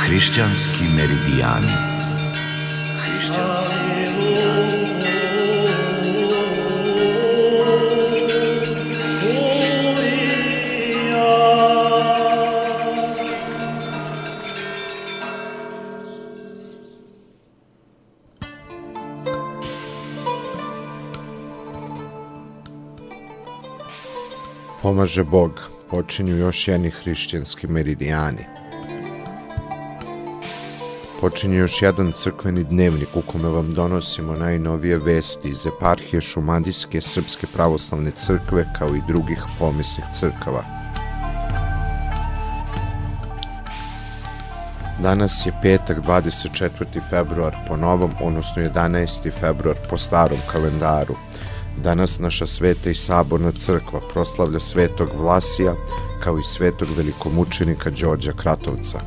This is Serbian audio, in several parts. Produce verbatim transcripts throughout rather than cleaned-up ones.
Hrišćanski meridijani. Hrišćanski meridijani. Pomaže Bog, počinju još jedni hrišćanski meridijani. Počinje još jedan crkveni dnevnik u kome vam donosimo najnovije vesti iz eparhije Šumadijske Srpske pravoslavne crkve kao i drugih pomisnih crkava. Danas je petak dvadeset četvrti februar po novom, odnosno jedanaesti februar po starom kalendaru. Danas naša sveta i saborna crkva proslavlja svetog Vlasija kao i svetog velikomučenika Đorđa Kratovca.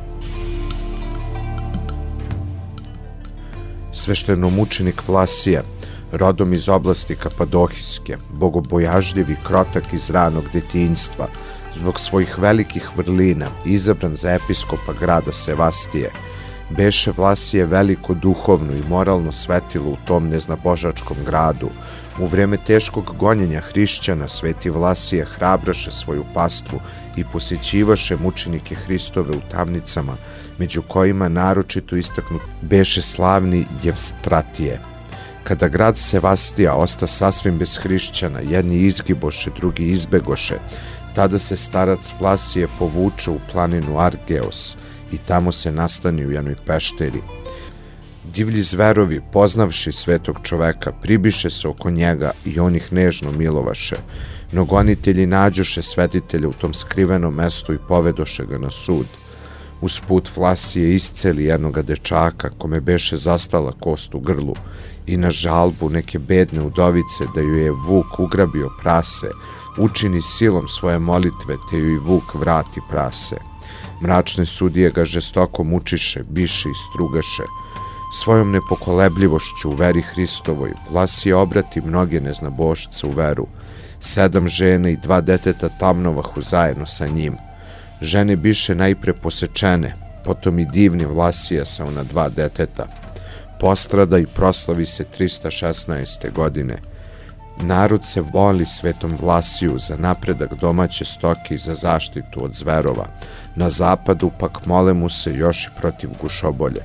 Sveštenomučenik Vlasija, rodom iz oblasti Kapadohijske, bogobojažljiv i krotak iz ranog detinjstva, zbog svojih velikih vrlina izabran za episkopa grada Sevastije, beše Vlasije veliko duhovno i moralno svetilo u tom neznabožačkom gradu. U vreme teškog gonjenja hrišćana sveti Vlasije hrabraše svoju pastvu i posjećivaše mučenike Hristove u tamnicama, među kojima naročito istaknut beše slavni Jevstratije. Kada grad Sevastija osta sasvim bez hrišćana, jedni izgiboše, drugi izbegoše, tada se starac Vlasije povuče u planinu Argeos i tamo se nastani u jednoj pešteri. Divlji zverovi, poznavši svetog čoveka, pribiše se oko njega i on ih nežno milovaše. No gonitelji nađoše svetitelja u tom skrivenom mestu i povedoše ga na sud. Usput Vlasije isceli jednoga dečaka kome beše zastala kost u grlu i na žalbu neke bedne udovice da ju je vuk ugrabio prase, učini silom svoje molitve te ju i vuk vrati prase. Mračne sudije ga žestoko mučiše, biše i strugaše. Svojom nepokolebljivošću u veri Hristovoj Vlasije obrati mnoge neznabošce u veru. Sedam žene i dva deteta tamnovahu zajedno sa njim. Žene biše najpre posečene, potom i divni Vlasija sa ona dva deteta. Postrada i proslavi se trista šesnaeste. godine. Narod se voli svetom Vlasiju za napredak domaće stoke i za zaštitu od zverova. Na zapadu pak mole mu se još i protiv gušobolje.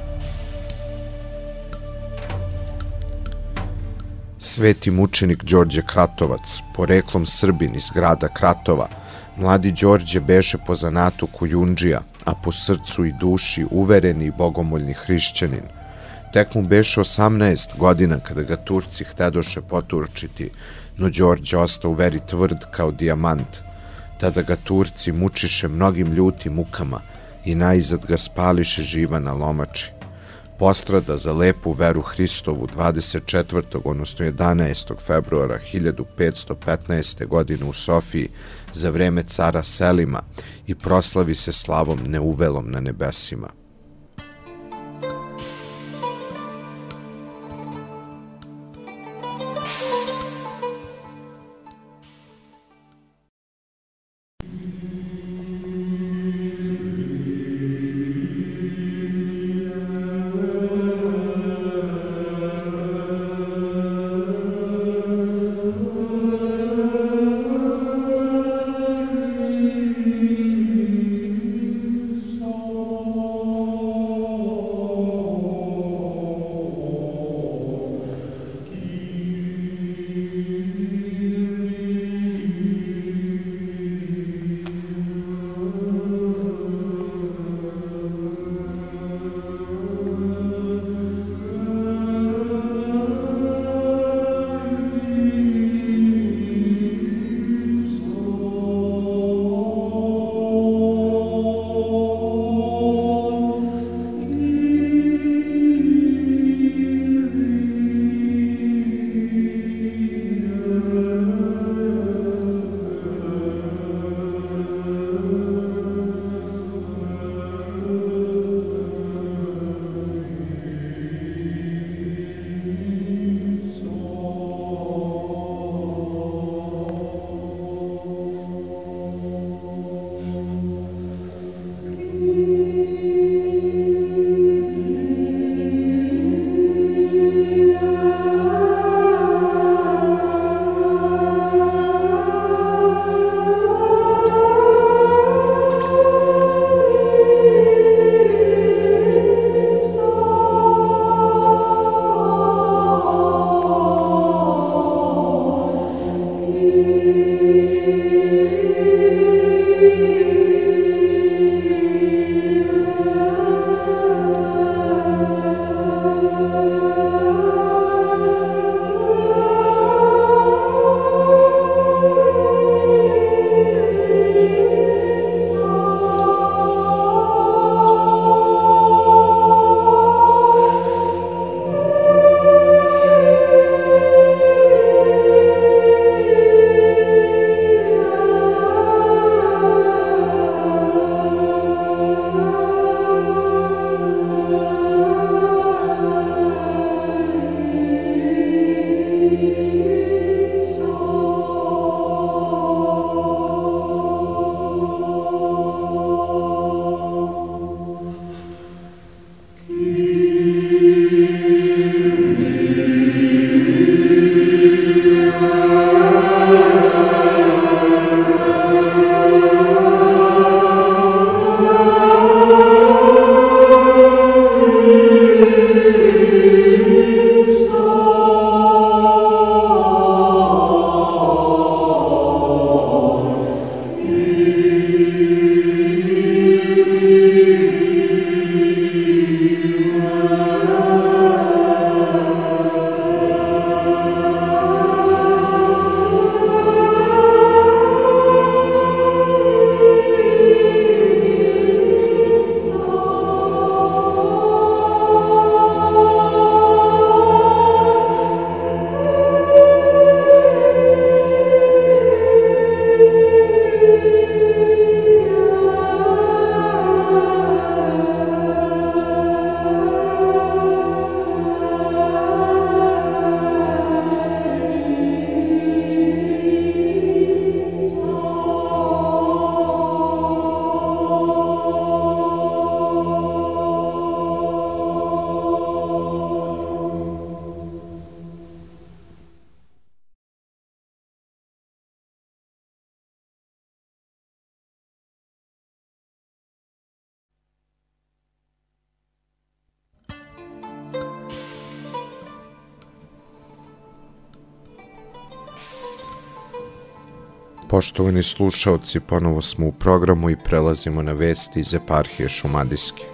Sveti mučenik Đorđe Kratovac, poreklom Srbin iz grada Kratova, mladi Đorđe beše po zanatu kujundžija, a po srcu i duši uvereni i bogomoljni hrišćanin. Tek mu beše osamnaest godina kada ga Turci htedoše poturčiti, no Đorđe ostao u veri tvrd kao dijamant. Tada ga Turci mučiše mnogim ljutim mukama i najzad ga spališe živa na lomači. Postrada za lepu veru Hristovu dvadeset četvrtog odnosno jedanaestog februara hiljadu petsto petnaeste. godine u Sofiji za vreme cara Selima i proslavi se slavom neuvelom na nebesima. Oh Poštovani slušaoci, ponovo smo u programu i prelazimo na vesti iz eparhije Šumadijske.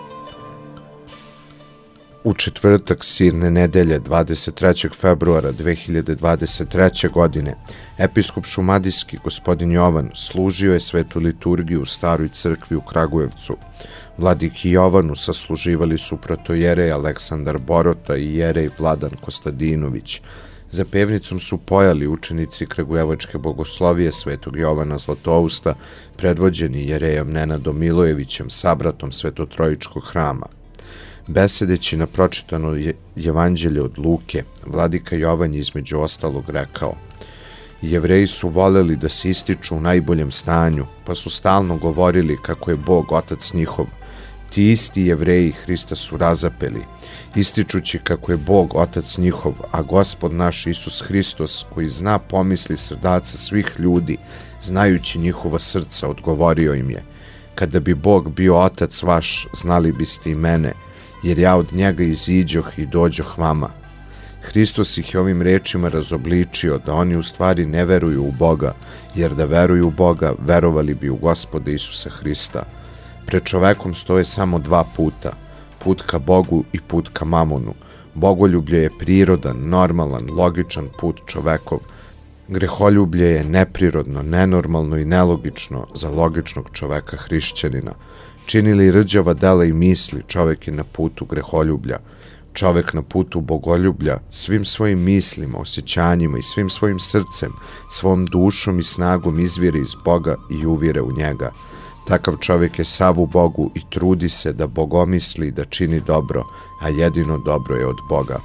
U četvrtak sirne nedelje dvadeset trećeg februara dve hiljade dvadeset treće. godine episkop Šumadijski gospodin Jovan služio je svetu liturgiju u staroj crkvi u Kragujevcu. Vladiki Jovanu sasluživali su protojerej Aleksandar Borota i jerej Vladan Kostadinović. Za pevnicom su pojali učenici Kragujevačke bogoslovije svetog Jovana Zlatousta, predvođeni jerejom Nenadom Milojevićem, sabratom Svetotrojičkog hrama. Besedeći na pročitano Jevanđelje od Luke, vladika Jovan je između ostalog rekao: Jevreji su voleli da se ističu u najboljem stanju, pa su stalno govorili kako je Bog Otac njihov. Ti isti Jevreji Hrista su razapeli, ističući kako je Bog Otac njihov, a Gospod naš Isus Hristos, koji zna pomisli srdaca svih ljudi, znajući njihova srca, odgovorio im je: Kada bi Bog bio Otac vaš, znali biste i mene, jer ja od njega iziđoh i dođoh vama. Hristos ih je ovim rečima razobličio da oni u stvari ne veruju u Boga, jer da veruju u Boga, verovali bi u Gospoda Isusa Hrista. Pred čovekom stoje samo dva puta, put ka Bogu i put ka mamonu. Bogoljublje je prirodan, normalan, logičan put čovekov. Greholjublje je neprirodno, nenormalno i nelogično za logičnog čoveka hrišćanina. Činili rđava dela i misli, čovek je na putu greholjublja. Čovek na putu bogoljublja svim svojim mislima, osjećanjima i svim svojim srcem, svom dušom i snagom izvire iz Boga i uvire u njega. Takav čovjek je sav u Bogu i trudi se da bogomisli, da čini dobro, a jedino dobro je od Boga.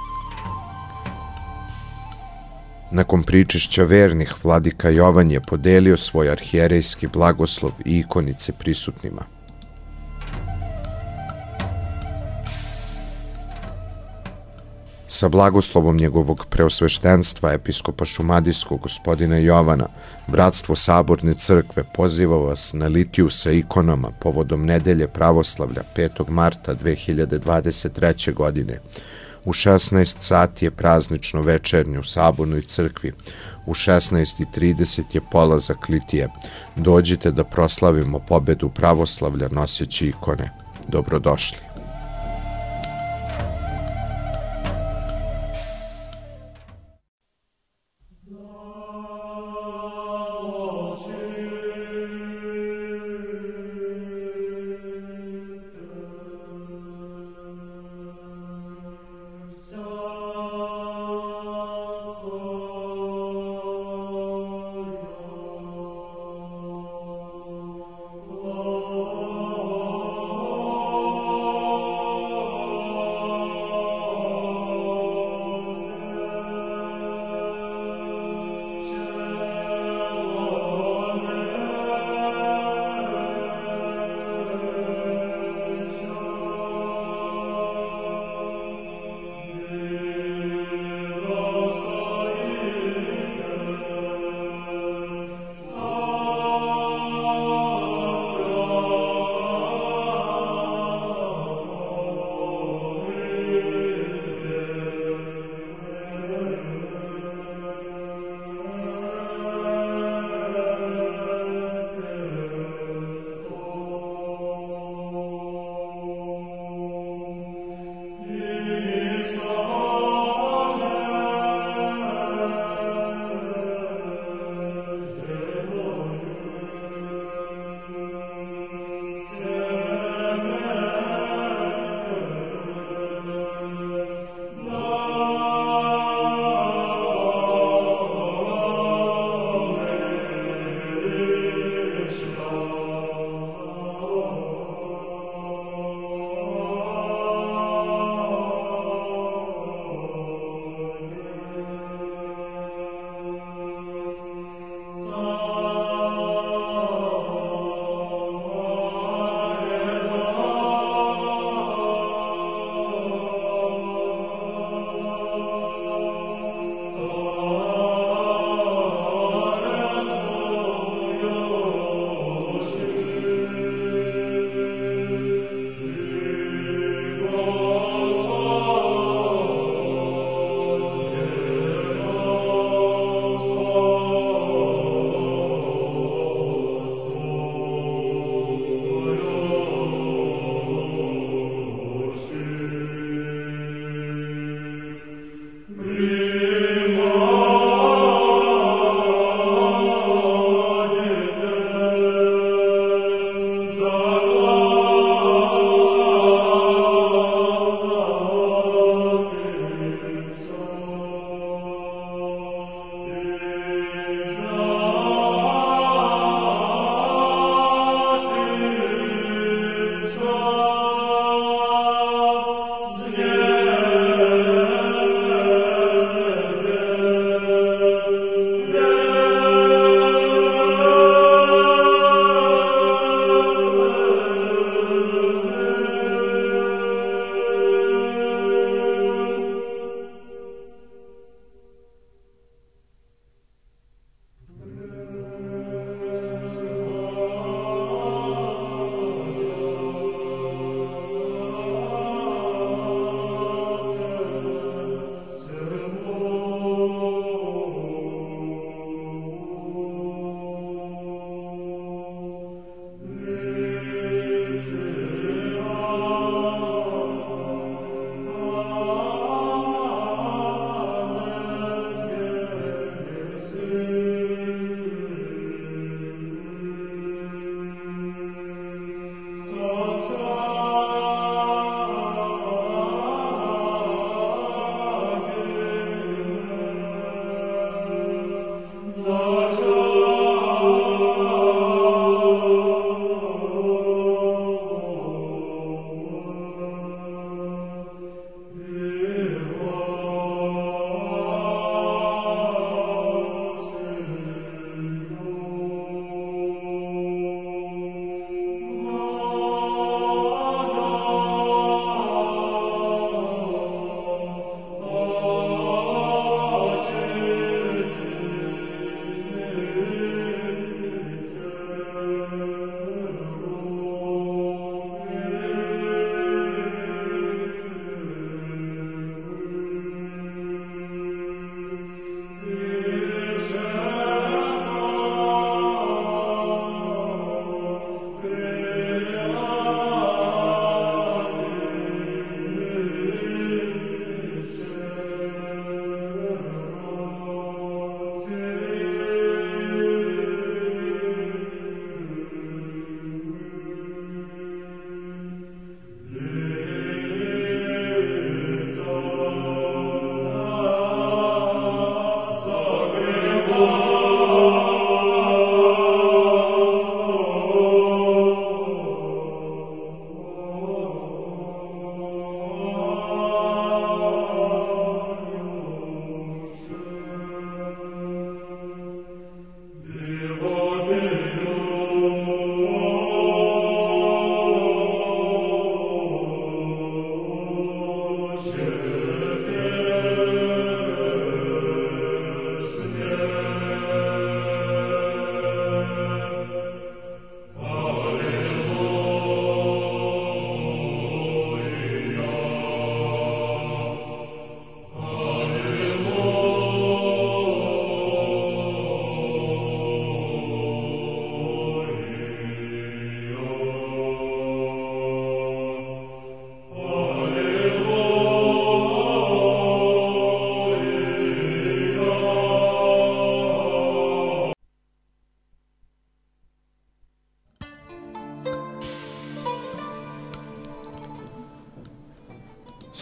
Nakon pričišća vernih, vladika Jovan je podelio svoj arhijerejski blagoslov i ikonice prisutnima. Sa blagoslovom njegovog preosveštenstva episkopa Šumadijskog gospodina Jovana, Bratstvo Saborne crkve poziva vas na litiju sa ikonama povodom nedelje pravoslavlja petog marta dve hiljade dvadeset treće. godine. U šesnaest sati je praznično večernje u Sabornoj crkvi, u šesnaest i trideset je polazak litije. Dođite da proslavimo pobedu pravoslavlja noseći ikone. Dobrodošli. Oh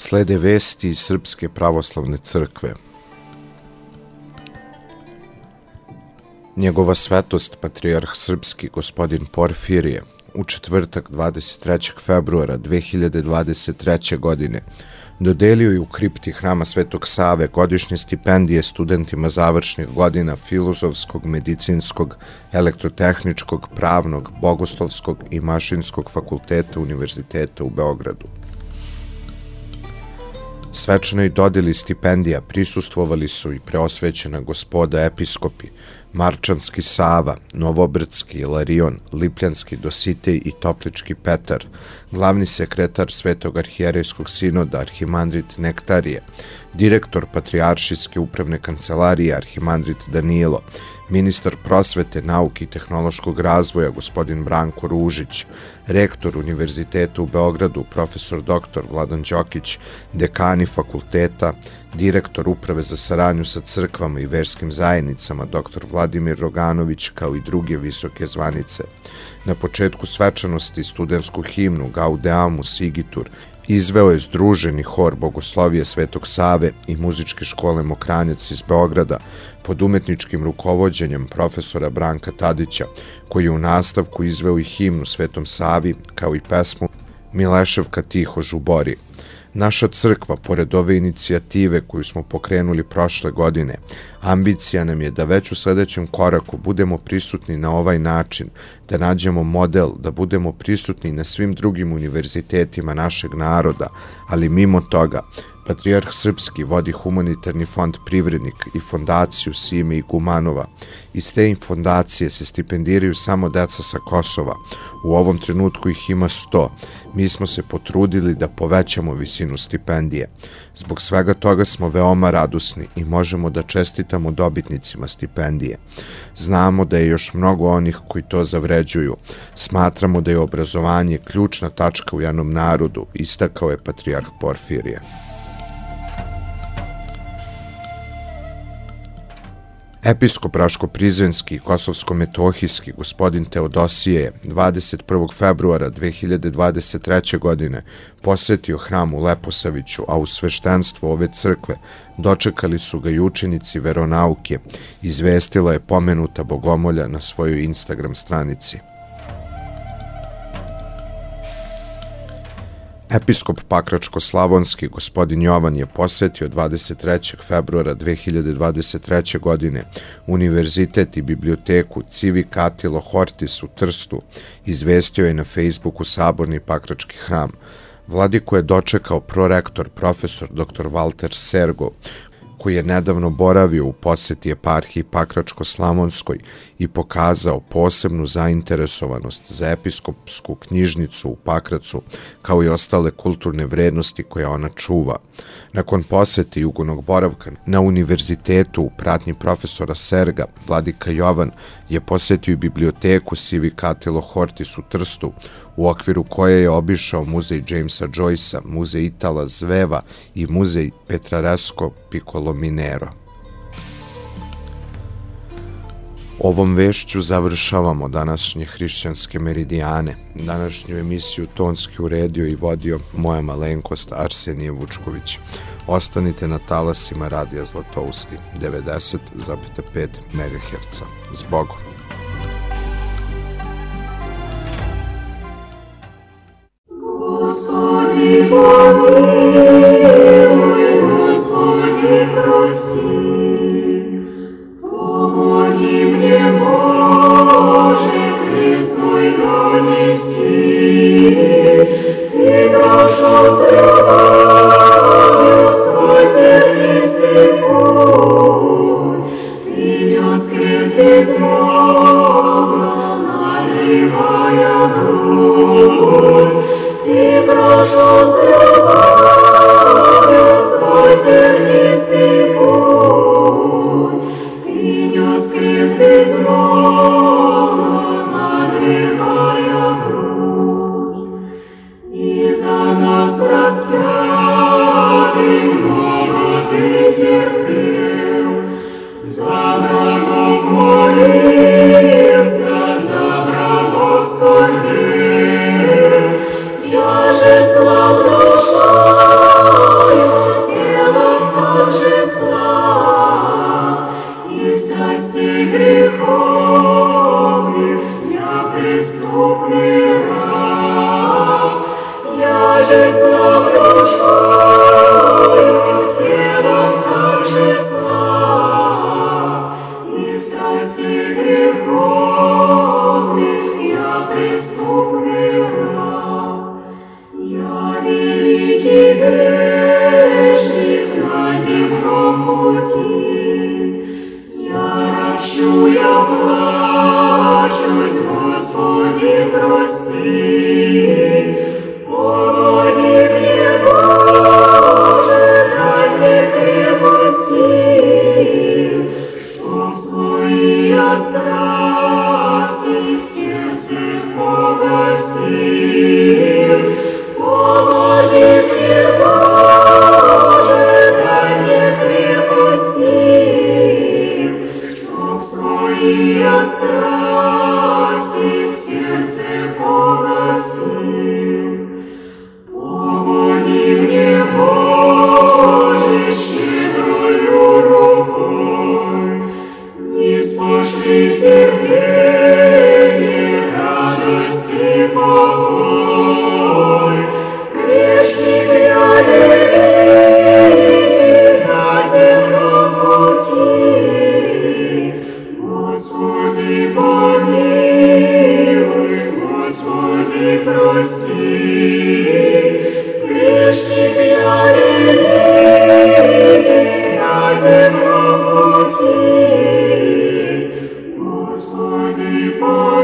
Slede vesti iz Srpske pravoslavne crkve. Njegova svetost, patrijarh srpski gospodin Porfirije, u četvrtak dvadeset trećeg februara dve hiljade dvadeset treće. godine dodelio je u kripti Hrama Svetog Save godišnje stipendije studentima završnih godina Filozofskog, Medicinskog, Elektrotehničkog, Pravnog, Bogoslovskog i Mašinskog fakulteta Univerziteta u Beogradu. Svečanoj dodeli stipendija prisustvovali su i preosvećena gospoda episkopi Marčanski Sava, Novobrdski Ilarion, Lipljanski Dositej i Toplički Petar, glavni sekretar Svetog arhijerejskog sinoda Arhimandrit Nektarije, direktor Patrijaršijske upravne kancelarije Arhimandrit Danilo, ministar prosvete, nauke i tehnološkog razvoja gospodin Branko Ružić, rektor Univerziteta u Beogradu profesor doktor Vladan Đokić, dekani fakulteta, direktor Uprave za saradnju sa crkvama i verskim zajednicama doktor Vladimir Roganović, kao i druge visoke zvanice. Na početku svečanosti studentsku himnu Gaudeamus Sigitur izveo je združeni hor Bogoslovije Svetog Save i muzičke škole Mokranjac iz Beograda pod umetničkim rukovođenjem profesora Branka Tadića, koji je u nastavku izveo i himnu Svetom Savi, kao i pesmu Mileševka tiho žubori. Naša crkva, pored ove inicijative koju smo pokrenuli prošle godine, ambicija nam je da već u sledećem koraku budemo prisutni na ovaj način, da nađemo model, da budemo prisutni na svim drugim univerzitetima našeg naroda, ali mimo toga, Patrijarh Srpski vodi humanitarni fond Privrednik i fondaciju Sime Igumanova. Iz te fondacije se stipendiraju samo deca sa Kosova. U ovom trenutku ih ima sto. Mi smo se potrudili da povećamo visinu stipendije. Zbog svega toga smo veoma radosni i možemo da čestitamo dobitnicima stipendije. Znamo da je još mnogo onih koji to zavređuju. Smatramo da je obrazovanje ključna tačka u jednom narodu, istakao je patrijarh Porfirije. Episkop Raško-Prizrenski i Kosovsko-Metohijski gospodin Teodosije je dvadeset prvog februara dve hiljade dvadeset treće. godine posetio hram u Leposaviću, a u sveštenstvo ove crkve dočekali su ga i učenici veronauke, izvestila je pomenuta bogomolja na svojoj Instagram stranici. Episkop Pakračko-Slavonski gospodin Jovan je posetio dvadeset trećeg februara dve hiljade dvadeset treće. godine Univerzitet i biblioteku Civic Attilo Hortis u Trstu, izvestio je na Facebooku Saborni Pakrački hram. Vladiku je dočekao prorektor profesor doktor Valter Sergo, koji je nedavno boravio u poseti eparhiji Pakračko-Slavonskoj i pokazao posebnu zainteresovanost za episkopsku knjižnicu u Pakracu, kao i ostale kulturne vrednosti koje ona čuva. Nakon posete jugonog boravka na univerzitetu u pratnji profesora Serga, vladika Jovan je posetio i biblioteku Civic Attilo Hortis u Trstu, u okviru koje je obišao muzej Jamesa Joycea, muzej Itala Zveva i muzej Petraresco Piccolo Minero. Ovom vešću završavamo današnje hrišćanske meridijane. Današnju emisiju tonski uredio i vodio moja malenkost Arsenije Vučković. Ostanite na talasima Radija Zlatousti, devedeset zarez pet megaherca. Zbogom! Господи, помилуй, Господи, прости, помоги мне, Боже, крест мой донести, и прошу с любовью свой тернистый путь, принес крест безмолвно, надрывая грудь, и прошу с любовью свой тернистый путь. страсти в сердце погасил. Помоги мне, Боже, дай мне крепости, чтоб свои я страсти в сердце погасил. Помоги мне, Боже, щедрою рукой, не спошли терпение, радости, покой. Грешник я великий на земном пути, Господи, помилуй, Господи, прости. Грешник я великий на земном пути, Господи, помилуй.